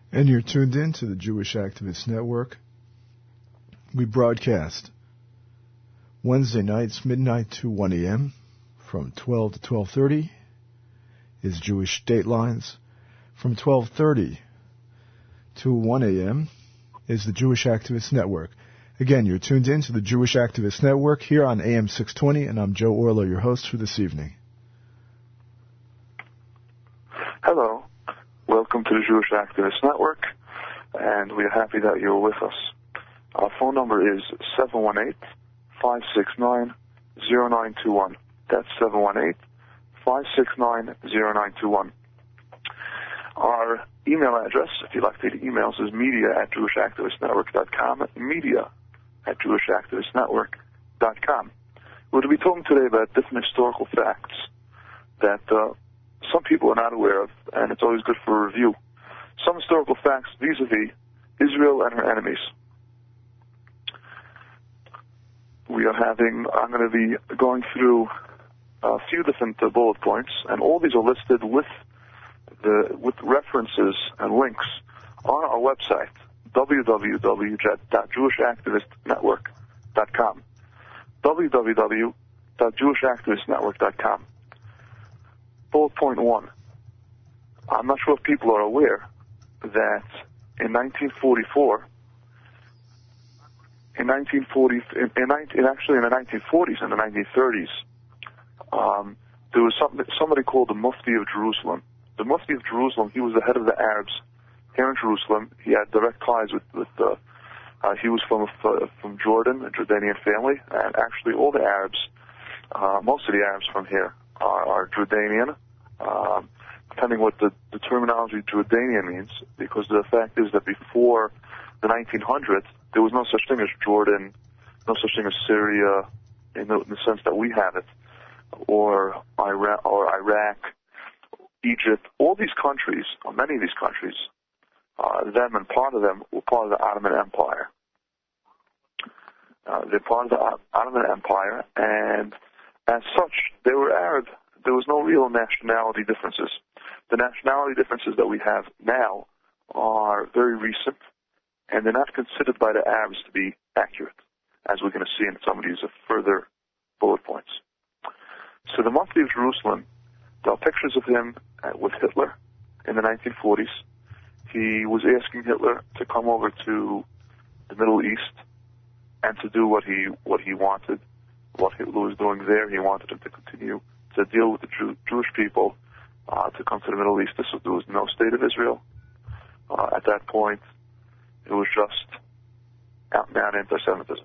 And you're tuned in to the Jewish Activist Network. We broadcast Wednesday nights, midnight to 1 a.m. From 12 to 12:30 is Jewish Datelines. From 12:30 to 1 a.m. is the Jewish Activist Network. Again, you're tuned in to the Jewish Activist Network here on AM 620, and I'm Joe Orlo, your host for this evening. Hello. Welcome to the Jewish Activist Network, and we're happy that you're with us. Our phone number is 718-569-0921. That's 718-569-0921. Our email address, if you'd like to take emails, is media@JewishActivistNetwork.com, media@JewishActivistNetwork.com. We're going to be talking today about different historical facts that some people are not aware of, and it's always good for a review. Some historical facts vis-a-vis Israel and her enemies. I'm going to be going through a few different bullet points, and all these are listed with references and links on our website, www.jewishactivistnetwork.com. www.jewishactivistnetwork.com. Bullet point 1. I'm not sure if people are aware that in 1944, in the 1940s and the 1930s, there was somebody called the Mufti of Jerusalem. The Mufti of Jerusalem, he was the head of the Arabs here in Jerusalem. He had direct ties with he was from Jordan, a Jordanian family, and actually all the Arabs, most of the Arabs from here are Jordanian, depending what the terminology Jordanian means, because the fact is that before the 1900s, there was no such thing as Jordan, no such thing as Syria, in the sense that we have it, or Iraq, Egypt. All these countries, or many of these countries, them and part of them were part of the Ottoman Empire. They're part of the Ottoman Empire, and as such, they were Arab. There was no real nationality differences. The nationality differences that we have now are very recent, and they're not considered by the Arabs to be accurate, as we're going to see in some of these further bullet points. So the Mufti of Jerusalem, there are pictures of him with Hitler in the 1940s. He was asking Hitler to come over to the Middle East and to do what he wanted, what Hitler was doing there. He wanted him to continue to deal with the Jewish people, to come to the Middle East. There was no state of Israel. At that point, it was just out-and-out anti-Semitism.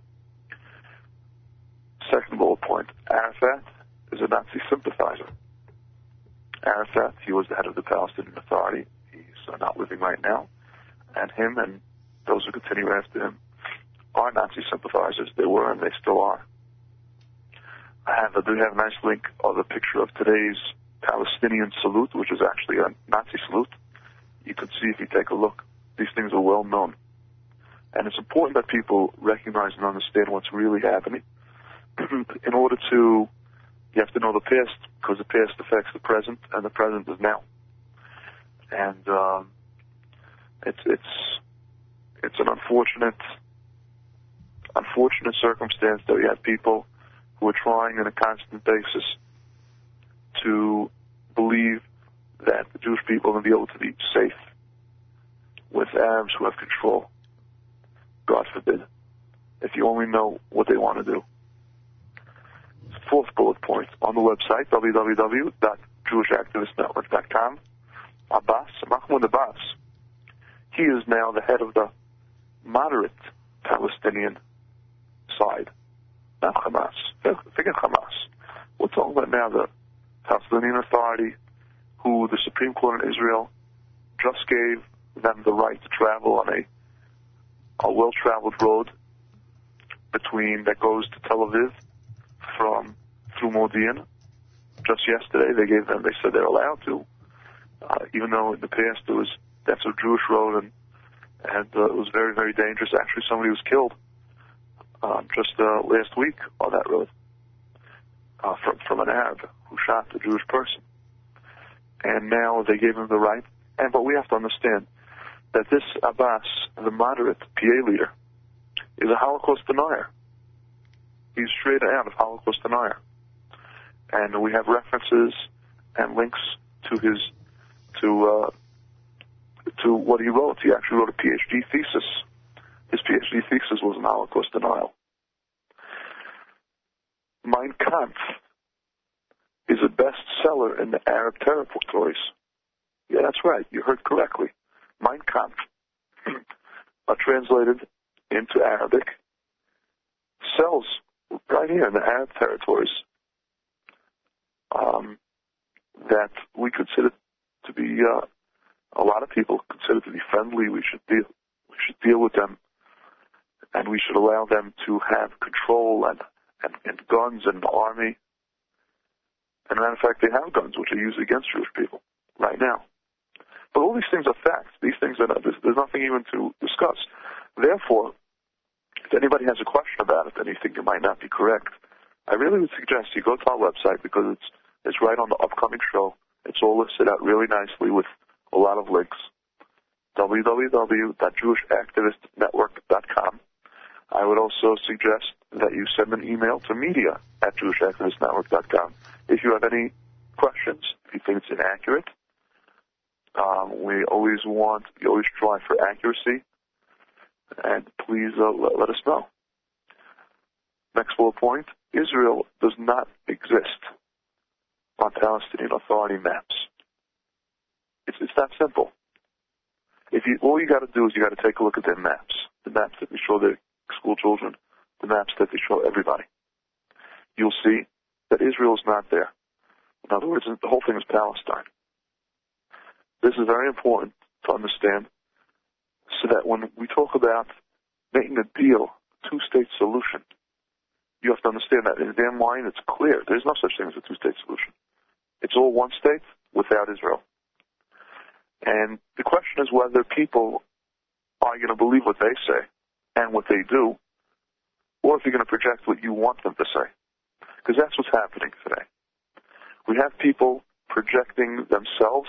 Second bullet point, Arafat is a Nazi sympathizer. Arafat, he was the head of the Palestinian Authority. He's not living right now. And him and those who continue after him are Nazi sympathizers. They were and they still are. I do have a nice link of a picture of today's Palestinian salute, which is actually a Nazi salute. You can see if you take a look, these things are well known. And it's important that people recognize and understand what's really happening. In order to, you have to know the past, because the past affects the present, and the present is now. And it's an unfortunate circumstance that we have people who are trying on a constant basis to believe that the Jewish people are going to be able to be safe with Arabs who have control. God forbid. If you only know what they want to do. Fourth bullet point on the website, www.JewishActivistNetwork.com. Mahmoud Abbas, he is now the head of the moderate Palestinian side. Not Hamas. Forget Hamas. We're talking about now the Palestinian Authority, who the Supreme Court in Israel just gave them the right to travel on a well-traveled road that goes to Tel Aviv through Modi'in. Just yesterday, they said they're allowed to, even though in the past that's a Jewish road and it was very, very dangerous. Actually, somebody was killed just last week on that road from an Arab who shot a Jewish person. And now they gave him the right. But we have to understand, that this Abbas, the moderate PA leader, is a Holocaust denier. He's straight out of Holocaust denier. And we have references and links to his, to what he wrote. He actually wrote a PhD thesis. His PhD thesis was on Holocaust denial. Mein Kampf is a bestseller in the Arab territories. Yeah, that's right. You heard correctly. Mein Kampf, translated into Arabic, sells right here in the Arab territories that we consider to be, a lot of people consider to be friendly. We should deal with them, and we should allow them to have control and guns and army. And as a matter of fact, they have guns which are used against Jewish people right now. But all these things are facts. These things are there's nothing even to discuss. Therefore, if anybody has a question about it and you think it might not be correct, I really would suggest you go to our website, because it's right on the upcoming show. It's all listed out really nicely with a lot of links. www.jewishactivistnetwork.com. I would also suggest that you send an email to media@jewishactivistnetwork.com if you have any questions, if you think it's inaccurate. We always try for accuracy, and please let us know. Next bullet point: Israel does not exist on Palestinian Authority maps. It's that simple. All you got to do is you got to take a look at their maps, the maps that they show their school children, the maps that they show everybody. You'll see that Israel is not there. In other words, the whole thing is Palestine. This is very important to understand, so that when we talk about making a deal, two-state solution, you have to understand that in their mind it's clear. There's no such thing as a two-state solution. It's all one state without Israel. And the question is whether people are going to believe what they say and what they do, or if you're going to project what you want them to say. Because that's what's happening today. We have people projecting themselves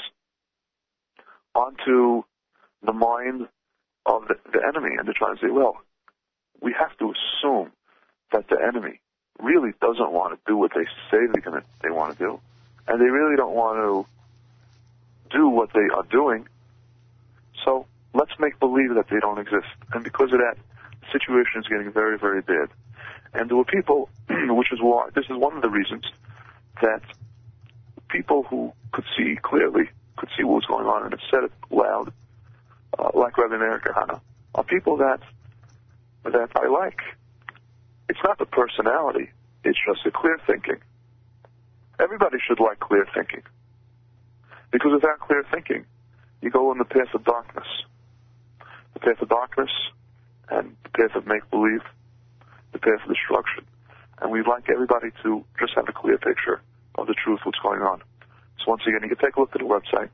onto the mind of the enemy, and they're trying to say, well, we have to assume that the enemy really doesn't want to do what they say they want to do, and they really don't want to do what they are doing, so let's make believe that they don't exist. And because of that, the situation is getting very, very bad. And there were people, which is why, this is one of the reasons that people who could see clearly, could see what was going on and have said it loud, like Rabbi Meir Kahane, are people that I like. It's not the personality, it's just the clear thinking. Everybody should like clear thinking. Because without clear thinking, you go on the path of darkness. The path of darkness and the path of make-believe, the path of destruction. And we'd like everybody to just have a clear picture of the truth, what's going on. So once again, you can take a look at the website,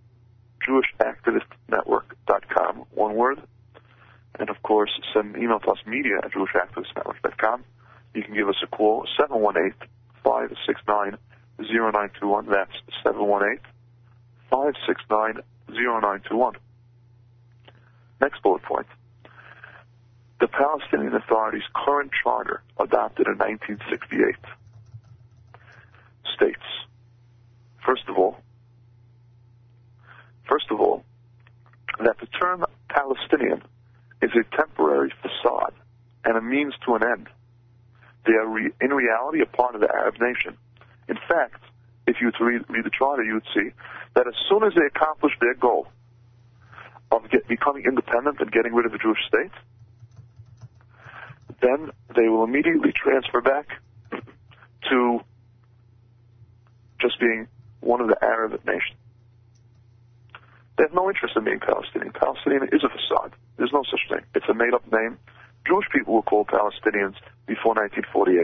JewishActivistNetwork.com, one word. And of course, send an email to us, media@JewishActivistNetwork.com. You can give us a call, 718-569-0921. That's 718-569-0921. Next bullet point. The Palestinian Authority's current charter, adopted in 1968, states, first of all, that the term Palestinian is a temporary facade and a means to an end. They are in reality a part of the Arab nation. In fact, if you were to read the charter, you would see that as soon as they accomplish their goal of becoming independent and getting rid of the Jewish state, then they will immediately transfer back to just being one of the Arab nations. They have no interest in being Palestinian. Palestinian is a facade. There's no such thing. It's a made-up name. Jewish people were called Palestinians before 1948.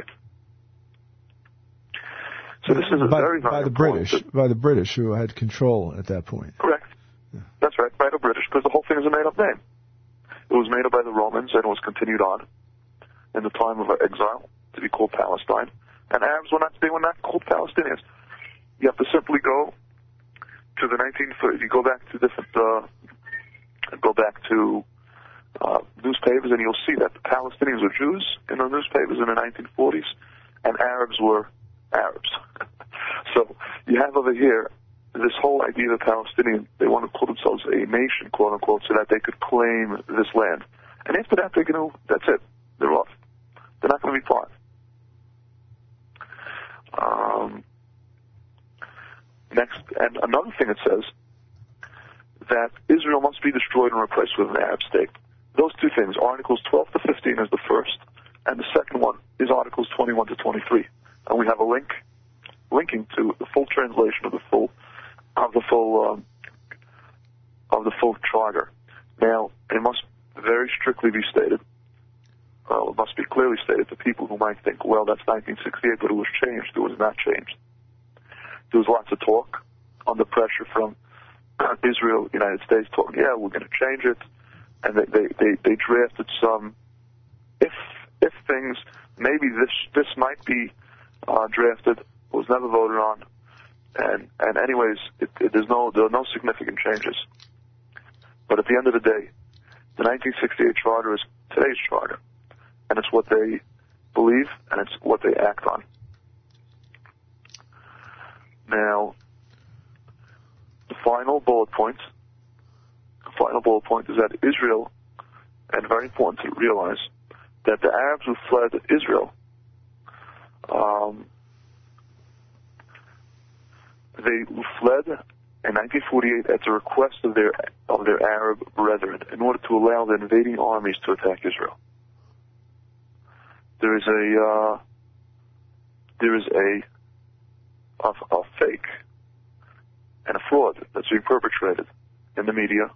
So this is by the British who had control at that point. Correct. Yeah. That's right, by the British, because the whole thing is a made-up name. It was made up by the Romans, and it was continued on in the time of exile to be called Palestine. And Arabs were not called Palestinians. You have to simply go to the 1930s. You go back to different go back to newspapers, and you'll see that the Palestinians were Jews in the newspapers in the 1940s, and Arabs were Arabs. So you have over here this whole idea of Palestinian, they want to call themselves a nation, quote unquote, so that they could claim this land. And after that, that's it. They're off. They're not going to be part. Next, and another thing it says that Israel must be destroyed and replaced with an Arab state. Those two things, Articles 12 to 15 is the first, and the second one is Articles 21 to 23. And we have a linking to the full translation of the full charter. Now, it must very strictly be stated. It must be clearly stated to people who might think, well, that's 1968, but it was changed. It was not changed. There was lots of talk under pressure from Israel, United States, talking, yeah, we're going to change it. And they drafted some, if things, maybe this might be drafted, was never voted on. And anyways, there are no significant changes. But at the end of the day, the 1968 charter is today's charter. And it's what they believe, and it's what they act on. Now, the final bullet point is that Israel, and very important to realize, that the Arabs who fled Israel, they fled in 1948 at the request of their Arab brethren in order to allow the invading armies to attack Israel. There is a fake and a fraud that's being perpetrated in the media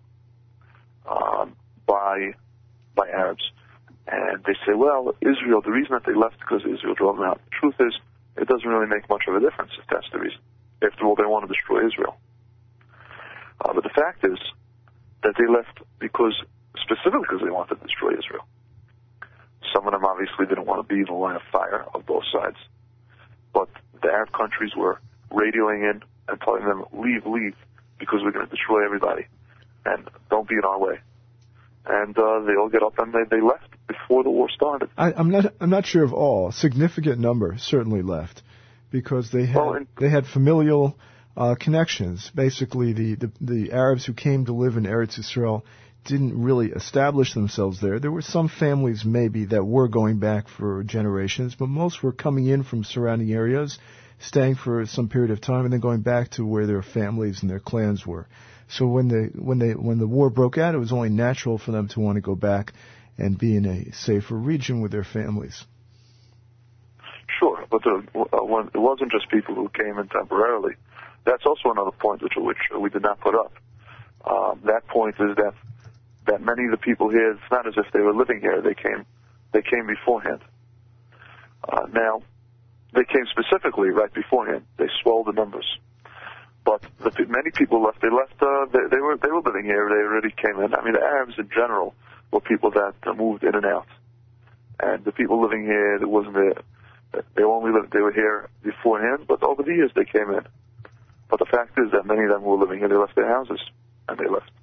by Arabs, and they say, well, Israel, the reason that they left is because Israel drove them out. The truth is, it doesn't really make much of a difference if that's the reason. After all, they want to destroy Israel. But the fact is that they left specifically because they wanted to destroy Israel. Some of them obviously didn't want to be in the line of fire of both sides. But the Arab countries were radioing in and telling them, leave, because we're going to destroy everybody. And don't be in our way. And they all get up and they left before the war started. I'm not sure of all. A significant number certainly left because they had familial connections. Basically, the Arabs who came to live in Eretz Yisrael didn't really establish themselves there. There were some families maybe that were going back for generations, but most were coming in from surrounding areas, staying for some period of time, and then going back to where their families and their clans were. So when the war broke out, it was only natural for them to want to go back and be in a safer region with their families. Sure, but it wasn't just people who came in temporarily. That's also another point which we did not put up. That point is that many of the people here, it's not as if they were living here. They came beforehand. Now, they came specifically right beforehand. They swelled the numbers. But many people left. They were living here. They already came in. I mean, the Arabs in general were people that moved in and out. And the people living here, they were here beforehand, but over the years they came in. But the fact is that many of them who were living here, they left their houses, and they left.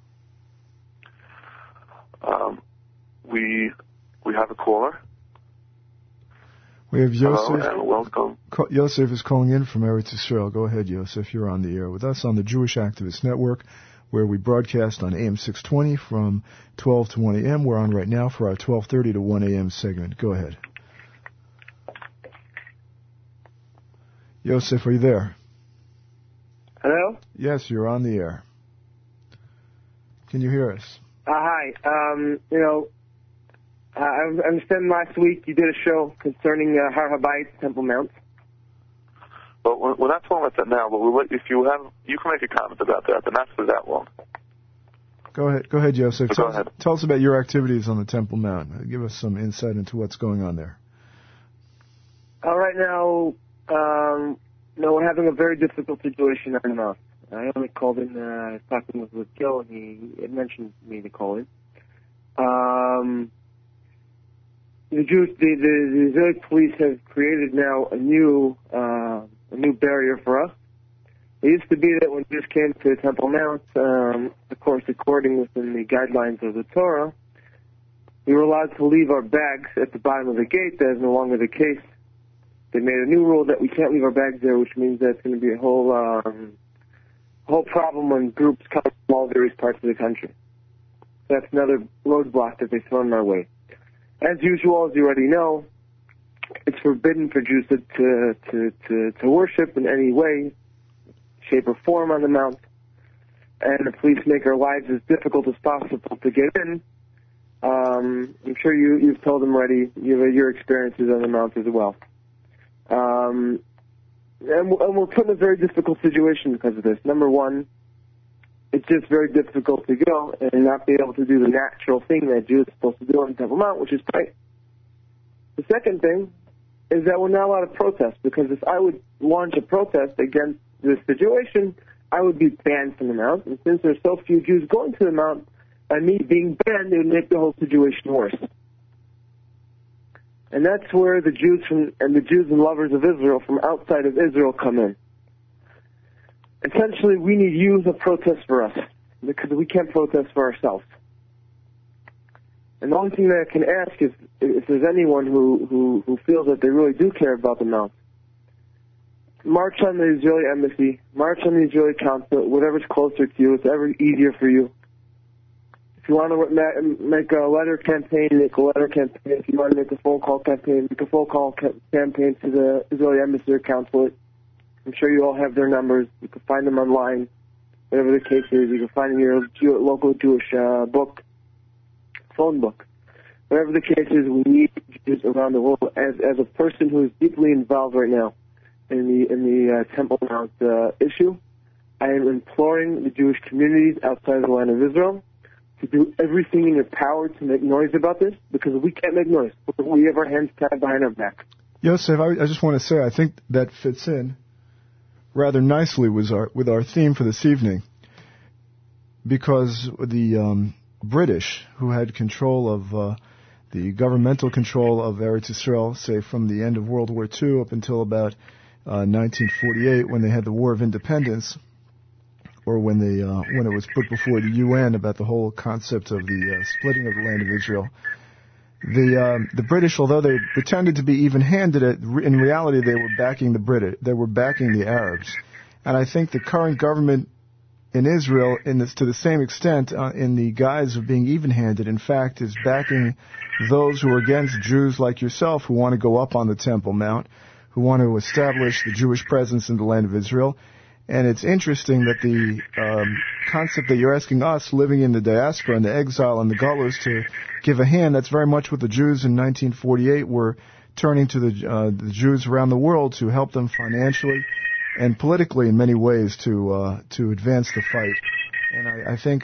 We have a caller. We have Yosef. Hello, and welcome. Yosef is calling in from Eretz Yisrael. Go ahead, Yosef. You're on the air with us on the Jewish Activist Network, where we broadcast on AM 620 from 12 to 1 a.m. We're on right now for our 12:30 to 1 a.m. segment. Go ahead. Yosef, are you there? Hello? Yes, you're on the air. Can you hear us? Hi. I understand last week you did a show concerning Har Habayit, Temple Mount. But we're not talking about that now, but if you can make a comment about that, and not for that long. Go ahead, Yosef. Go ahead. Tell us about your activities on the Temple Mount. Give us some insight into what's going on there. Right now, we're having a very difficult situation on the Mount. I only called in, talking with Gil, and he had mentioned me to call in. The Israeli police have created now a new barrier for us. It used to be that when Jews came to Temple Mount, of course, according within the guidelines of the Torah, we were allowed to leave our bags at the bottom of the gate. That is no longer the case. They made a new rule that we can't leave our bags there, which means that it's going to be a whole problem when groups come from all various parts of the country. That's another roadblock that they throw in our way. As usual, as you already know, it's forbidden for Jews to worship in any way, shape, or form on the Mount. And the police make our lives as difficult as possible to get in. I'm sure you've told them already your experiences on the Mount as well. And we're put in a very difficult situation because of this. Number one, it's just very difficult to go and not be able to do the natural thing that Jews are supposed to do on Temple Mount, which is pray. The second thing is that we're not allowed to protest, because if I would launch a protest against this situation, I would be banned from the Mount. And since there's so few Jews going to the Mount, and me being banned, it would make the whole situation worse. And that's where the Jews and lovers of Israel from outside of Israel come in. Essentially, we need you to protest for us, because we can't protest for ourselves. And the only thing that I can ask is if there's anyone who feels that they really do care about the Mount, march on the Israeli embassy, march on the Israeli consulate, whatever's closer to you, whatever easier for you. If you want to make a letter campaign, make a letter campaign. If you want to make a phone call campaign, make a phone call campaign to the Israeli embassy or consulate. I'm sure you all have their numbers. You can find them online, whatever the case is. You can find them in your local Jewish book, phone book. Whatever the case is, we need Jews around the world. As a person who is deeply involved right now in the Temple Mount issue, I am imploring the Jewish communities outside the land of Israel to do everything in their power to make noise about this, because we can't make noise. We have our hands tied behind our back. Yosef, I just want to say I think that fits in rather nicely with our theme for this evening, because the British, who had control of the governmental control of Eretz Yisrael, say from the end of World War II up until about 1948, when they had the War of Independence, or when it was put before the UN about the whole concept of the splitting of the land of Israel. The British, although they pretended to be even-handed, in reality they were backing the British. They were backing the Arabs, and I think the current government in Israel, to the same extent, in the guise of being even-handed, in fact, is backing those who are against Jews like yourself, who want to go up on the Temple Mount, who want to establish the Jewish presence in the land of Israel. And it's interesting that the concept that you're asking us, living in the diaspora and the exile and the gullahs, to give a hand, that's very much what the Jews in 1948 were turning to the Jews around the world to help them financially and politically in many ways to advance the fight. And I think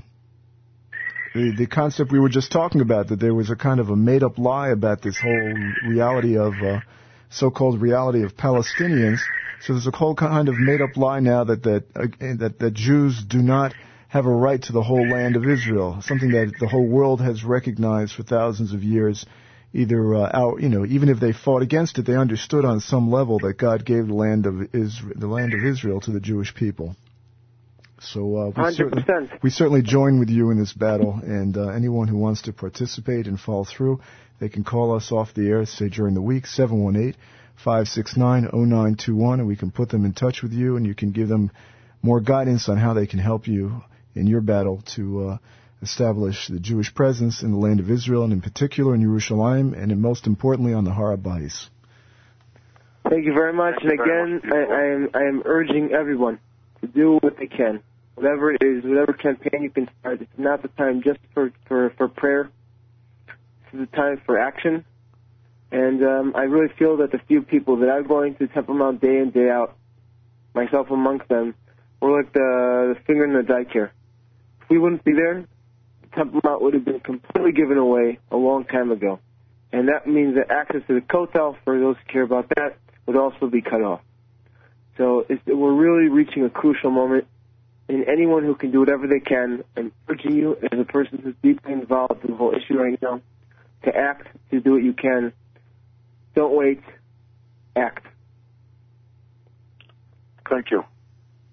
the concept we were just talking about, that there was a kind of a made-up lie about this whole reality of so-called reality of Palestinians. So there's a whole kind of made-up lie now that Jews do not have a right to the whole land of Israel, something that the whole world has recognized for thousands of years. Even if they fought against it, they understood on some level that God gave the land of Israel to the Jewish people. So we certainly join with you in this battle, and anyone who wants to participate and follow through, they can call us off the air, say during the week, 718-569-0921, and we can put them in touch with you, and you can give them more guidance on how they can help you in your battle to establish the Jewish presence in the land of Israel, and in particular in Yerushalayim, and most importantly on the Har HaBayis. Thank you very much. And again, I am urging everyone to do what they can. Whatever it is, whatever campaign you can start, it's not the time just for prayer. This is the time for action. And I really feel that the few people that are going to Temple Mount day in, day out, myself amongst them, we're like the finger in the dike here. If we wouldn't be there, Temple Mount would have been completely given away a long time ago. And that means that access to the Kotel, for those who care about that, would also be cut off. So we're really reaching a crucial moment. And anyone who can do whatever they can, I'm urging you, as a person who's deeply involved in the whole issue right now, to act, to do what you can. Don't wait. Act. Thank you.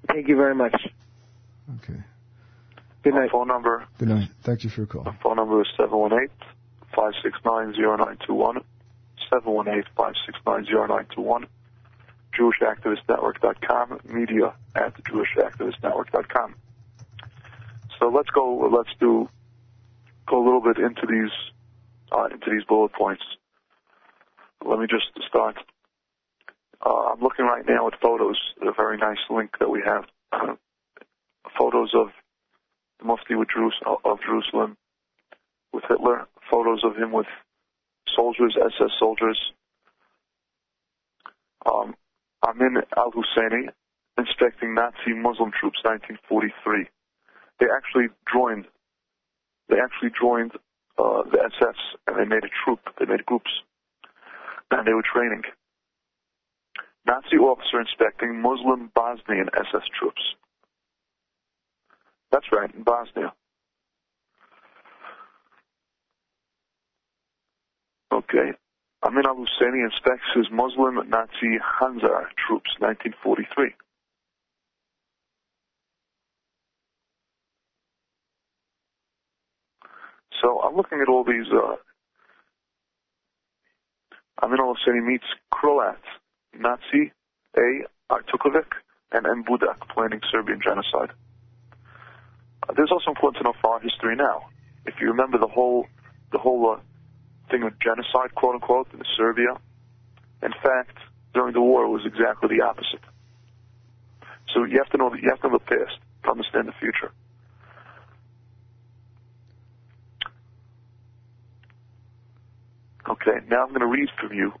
Thank you very much. Okay. Good night. Our phone number. Good night. Thank you for your call. Our phone number is 718-569-0921. 718-569-0921. JewishActivistNetwork.com. media@JewishActivistNetwork.com. So let's go a little bit into these bullet points. Let me just start. I'm looking right now at photos, a very nice link that we have. Photos of the Mufti of Jerusalem with Hitler, photos of him with soldiers, SS soldiers. Amin al-Husseini inspecting Nazi Muslim troops, 1943. They actually joined the SS, and they made a troop. They made groups, and they were training. Nazi officer inspecting Muslim Bosnian SS troops. That's right, in Bosnia. Okay. Amin al-Husseini inspects his Muslim Nazi Hanzar troops, 1943. So I'm looking at all these. Amin al-Husseini meets Croat Nazi A. Artukovic and M. Budak planning Serbian genocide. There's also important to know for our history now. If you remember the whole thing of genocide, quote unquote, in Serbia, in fact, during the war it was exactly the opposite. So you have to know the past to understand the future. Okay, now I'm going to read from you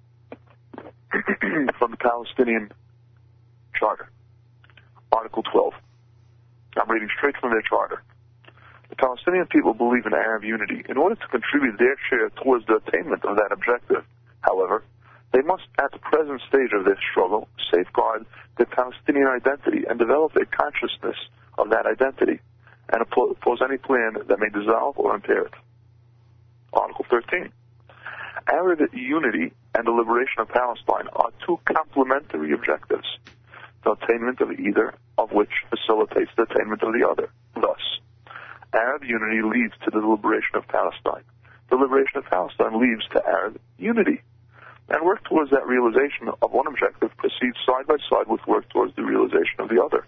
from the Palestinian Charter, Article 12. I'm reading straight from their charter. The Palestinian people believe in Arab unity. In order to contribute their share towards the attainment of that objective, however, they must, at the present stage of their struggle, safeguard their Palestinian identity and develop a consciousness of that identity, and oppose any plan that may dissolve or impair it. Article 13. Arab unity and the liberation of Palestine are two complementary objectives, the attainment of either of which facilitates the attainment of the other. Thus, Arab unity leads to the liberation of Palestine. The liberation of Palestine leads to Arab unity. And work towards that realization of one objective proceeds side by side with work towards the realization of the other.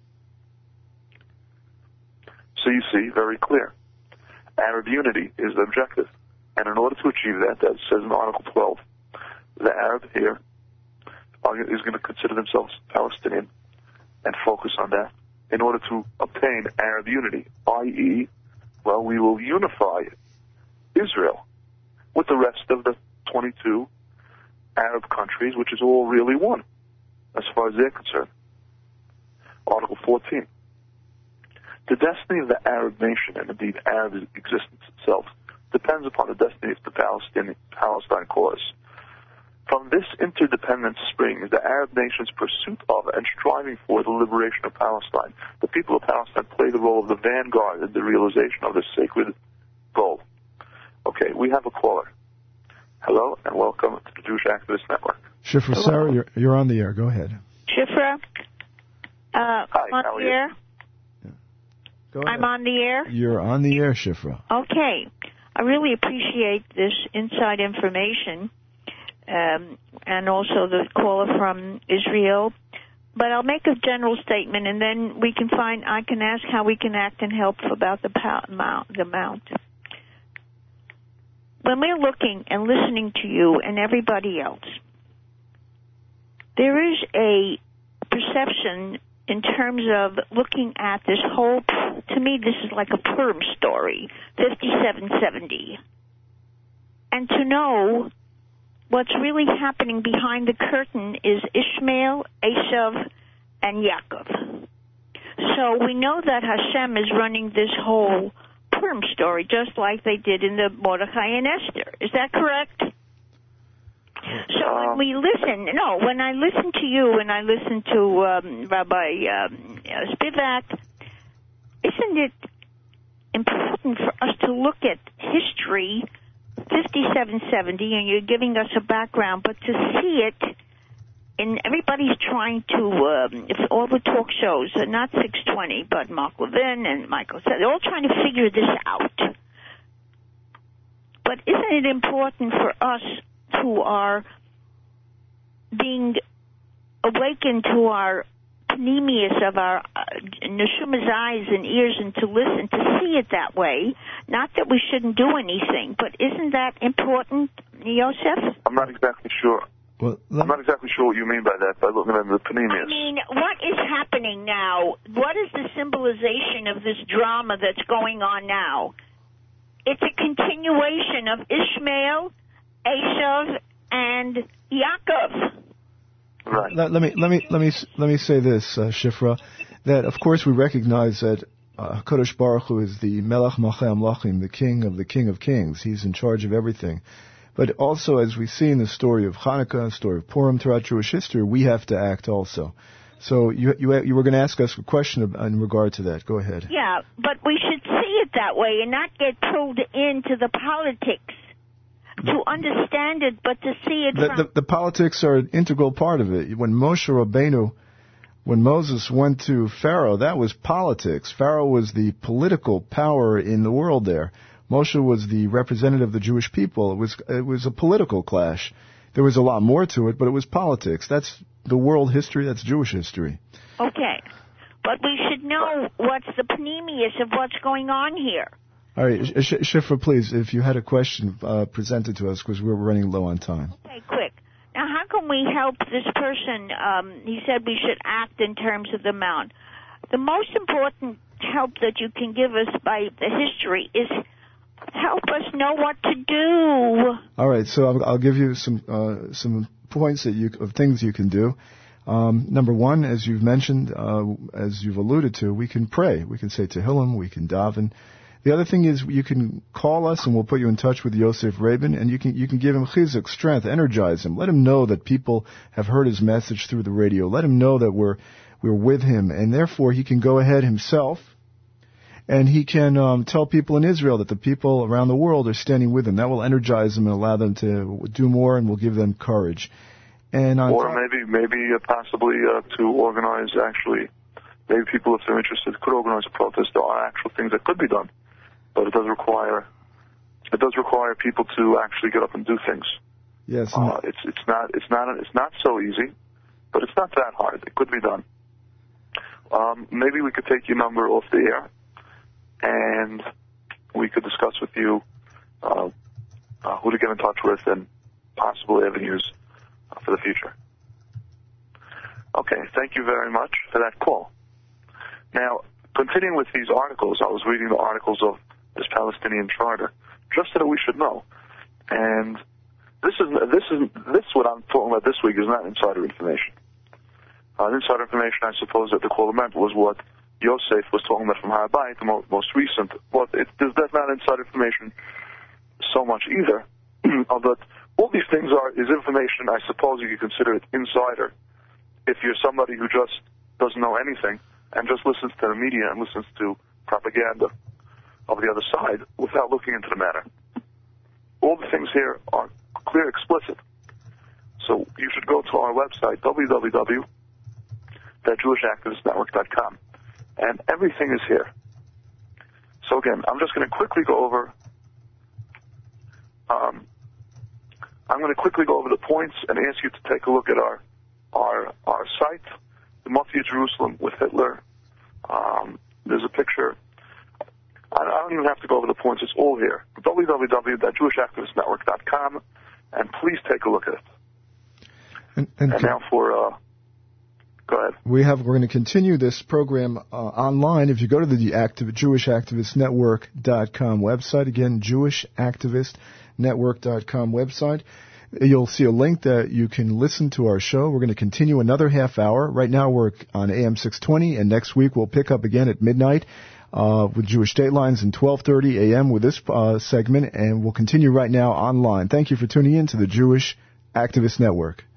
So you see, very clear. Arab unity is the objective. And in order to achieve that, as it says in Article 12, the Arab here is going to consider themselves Palestinian and focus on that in order to obtain Arab unity, i.e., well, we will unify Israel with the rest of the 22 Arab countries, which is all really one, as far as they're concerned. Article 14. The destiny of the Arab nation, and indeed Arab existence itself, depends upon the destiny of the Palestine cause. From this interdependence springs the Arab nation's pursuit of and striving for the liberation of Palestine. The people of Palestine play the role of the vanguard in the realization of this sacred goal. Okay, we have a caller. Hello, and welcome to the Jewish Activist Network. Shifra, Sarah, you're on the air. Go ahead. Shifra, Hi, on how are the you? air? Yeah. Go ahead. I'm on the air? You're on the air, Shifra. Okay. I really appreciate this inside information, and also the caller from Israel. But I'll make a general statement, and then I can ask how we can act and help about the amount. When we're looking and listening to you and everybody else, there is a perception in terms of looking at this whole, to me this is like a Purim story, 5770. And to know what's really happening behind the curtain is Ishmael, Esav, and Yaakov. So we know that Hashem is running this whole Purim story just like they did in the Mordechai and Esther. Is that correct? So when I listen to you and I listen to Rabbi Spivak, isn't it important for us to look at history, 5770, and you're giving us a background, but to see it and everybody's trying to, if all the talk shows, not 620, but Mark Levin and Michael, they're all trying to figure this out. But isn't it important for us who are being awakened to our panemius of our neshuma's eyes and ears, and to listen, to see it that way? Not that we shouldn't do anything, but isn't that important, Yosef? I'm not exactly sure. Well, I'm not exactly sure what you mean by that, by looking at the panemius. I mean, what is happening now? What is the symbolization of this drama that's going on now? It's a continuation of Ishmael, Esav, and Yaakov. Right. Let me say this, Shifra, that of course we recognize that Hakadosh Baruch Hu is the Melech Malchei Amlachim, the King of Kings. He's in charge of everything. But also, as we see in the story of Hanukkah, the story of Purim throughout Jewish history, we have to act also. So you were going to ask us a question in regard to that. Go ahead. Yeah, but we should see it that way and not get pulled into the politics to understand it, but to see it from... The politics are an integral part of it. When Moses went to Pharaoh, that was politics. Pharaoh was the political power in the world there. Moshe was the representative of the Jewish people. It was a political clash. There was a lot more to it, but it was politics. That's the world history. That's Jewish history. Okay. But we should know what's the panemius of what's going on here. All right. Shifra, please, if you had a question, present it to us, because we're running low on time. Okay, quick. Now, how can we help this person? He said we should act in terms of the amount. The most important help that you can give us by the history is help us know what to do. All right, so I'll give you some points of things you can do. Number one, as you've mentioned, as you've alluded to, we can pray. We can say Tehillim, we can daven. The other thing is you can call us and we'll put you in touch with Yosef Rabin, and you can give him chizuk, strength, energize him. Let him know that people have heard his message through the radio. Let him know that we're with him, and therefore he can go ahead himself and he can tell people in Israel that the people around the world are standing with him. That will energize them and allow them to do more, and will give them courage. And maybe possibly to organize, actually, maybe people, if they're interested, could organize a protest. There are actual things that could be done, but it does require people to actually get up and do things. Yes. It's not so easy, but it's not that hard. It could be done. Maybe we could take your number off the air, and we could discuss with you who to get in touch with and possible avenues for the future. Okay, thank you very much for that call. Now, continuing with these articles, I was reading the articles of this Palestinian charter, just so that we should know. And this what I'm talking about this week is not insider information. Insider information, I suppose, that the caller meant was what Yosef was talking about from Har Bayit, the most recent. But that's not inside information so much either. But all these things is information. I suppose you could consider it insider if you're somebody who just doesn't know anything and just listens to the media and listens to propaganda of the other side without looking into the matter. All the things here are clear, explicit. So you should go to our website, www.jewishactivistnetwork.com. And everything is here. So again, I'm just going to quickly go over. The points and ask you to take a look at our site, the Mufti of Jerusalem with Hitler. There's a picture. I don't even have to go over the points. It's all here. www.jewishactivistnetwork.com, and please take a look at it. And now for. Go ahead. We're going to continue this program online. If you go to the JewishActivistNetwork.com website, again, JewishActivistNetwork.com website, you'll see a link that you can listen to our show. We're going to continue another half hour. Right now we're on AM 620, and next week we'll pick up again at midnight with Jewish Datelines and 12:30 a.m. with this segment, and we'll continue right now online. Thank you for tuning in to the Jewish Activist Network.